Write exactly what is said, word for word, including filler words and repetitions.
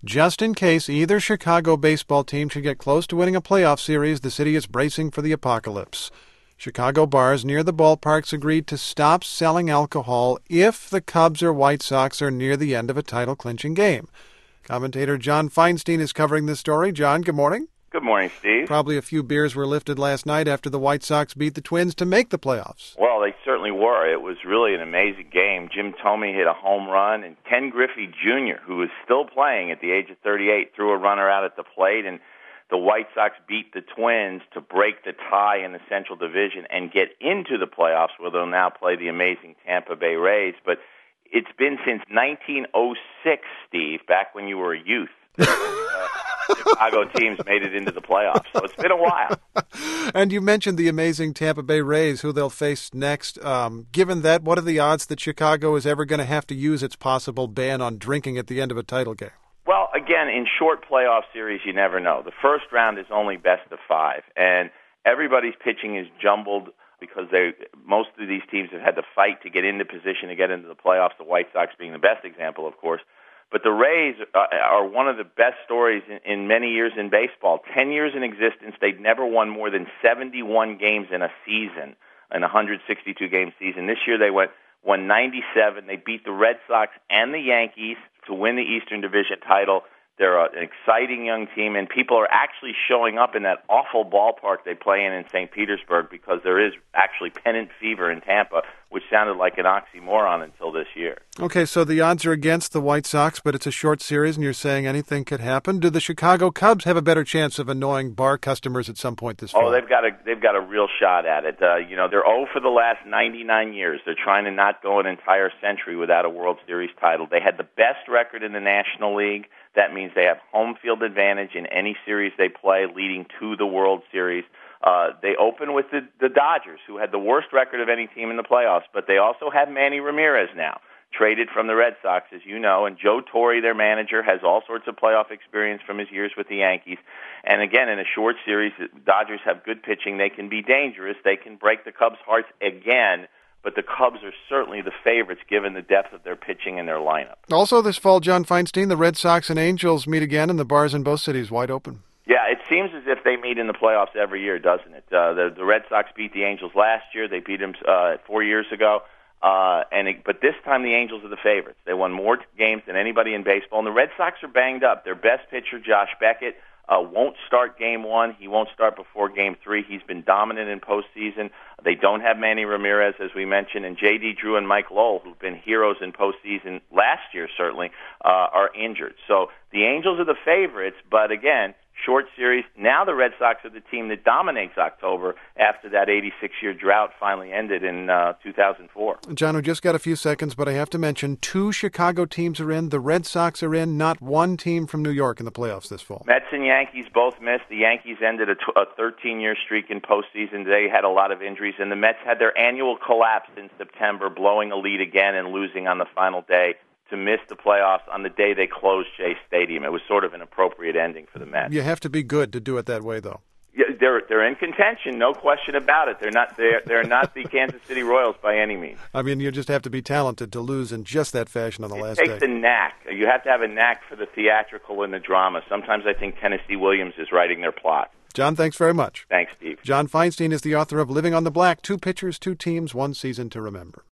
Just in case either Chicago baseball team should get close to winning a playoff series, the city is bracing for the apocalypse. Chicago bars near the ballparks agreed to stop selling alcohol if the Cubs or White Sox are near the end of a title-clinching game. Commentator John Feinstein is covering this story. John, good morning. Good morning, Steve. Probably a few beers were lifted last night after the White Sox beat the Twins to make the playoffs. Well, they certainly were. It was really an amazing game. Jim Thome hit a home run, and Ken Griffey Junior, who was still playing at the age of thirty-eight, threw a runner out at the plate, and the White Sox beat the Twins to break the tie in the Central Division and get into the playoffs, where they'll now play the amazing Tampa Bay Rays. But it's been since nineteen oh six, Steve, back when you were a youth. uh, Chicago teams made it into the playoffs, so it's been a while. And you mentioned the amazing Tampa Bay Rays, who they'll face next. Um, given that, what are the odds that Chicago is ever going to have to use its possible ban on drinking at the end of a title game? Well, again, in short playoff series, you never know. The first round is only best of five, and everybody's pitching is jumbled because they most of these teams have had to fight to get into position to get into the playoffs, the White Sox being the best example, of course. But the Rays are one of the best stories in, in many years in baseball. Ten years in existence, they'd never won more than seventy-one games in a season, in a one hundred sixty-two game season. This year they went won ninety-seven. They beat the Red Sox and the Yankees to win the Eastern Division title. They're an exciting young team, and people are actually showing up in that awful ballpark they play in in Saint Petersburg because there is actually pennant fever in Tampa, which sounded like an oxymoron until this year. Okay, so the odds are against the White Sox, but it's a short series, and you're saying anything could happen. Do the Chicago Cubs have a better chance of annoying bar customers at some point this fall? Oh, they've got a they've got a real shot at it. Uh, you know, they're oh for the last ninety-nine years. They're trying to not go an entire century without a World Series title. They had the best record in the National League. That means they have home field advantage in any series they play, leading to the World Series. Uh, they open with the, the Dodgers, who had the worst record of any team in the playoffs, but they also have Manny Ramirez now, traded from the Red Sox, as you know, and Joe Torre, their manager, has all sorts of playoff experience from his years with the Yankees. And again, in a short series, the Dodgers have good pitching. They can be dangerous. They can break the Cubs' hearts again. But the Cubs are certainly the favorites given the depth of their pitching and their lineup. Also this fall, John Feinstein, the Red Sox and Angels meet again, and the bars in both cities wide open. Yeah, it seems as if they meet in the playoffs every year, doesn't it? Uh, the, the Red Sox beat the Angels last year. They beat them uh, four years ago. Uh, and it, but this time the Angels are the favorites. They won more games than anybody in baseball. And the Red Sox are banged up. Their best pitcher, Josh Beckett, Uh, won't start game one. He won't start before game three. He's been dominant in postseason. They don't have Manny Ramirez, as we mentioned, and J D. Drew and Mike Lowell, who've been heroes in postseason last year, certainly, uh, are injured. So the Angels are the favorites, but again, short series. Now the Red Sox are the team that dominates October after that eighty-six-year drought finally ended in uh, two thousand four. John, we just got a few seconds, but I have to mention two Chicago teams are in. The Red Sox are in. Not one team from New York in the playoffs this fall. Mets and Yankees both missed. The Yankees ended a, t- a thirteen-year streak in postseason. They had a lot of injuries, and the Mets had their annual collapse in September, blowing a lead again and losing on the final day to miss the playoffs on the day they closed Shea Stadium. It was sort of an appropriate ending for the Mets. You have to be good to do it that way, though. Yeah, they're they're in contention, no question about it. They're not they're they're not the Kansas City Royals by any means. I mean, you just have to be talented to lose in just that fashion on the it last takes day. a knack. You have to have a knack for the theatrical and the drama. Sometimes I think Tennessee Williams is writing their plot. John, thanks very much. Thanks, Steve. John Feinstein is the author of Living on the Black, Two Pitchers, Two Teams, One Season to Remember.